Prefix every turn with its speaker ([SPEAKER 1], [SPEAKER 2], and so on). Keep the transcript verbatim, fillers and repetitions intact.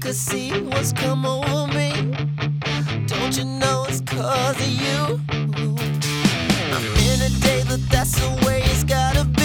[SPEAKER 1] to see what's come over me. Don't you know it's 'cause of you? I'm in a day that that's the way it's gotta be.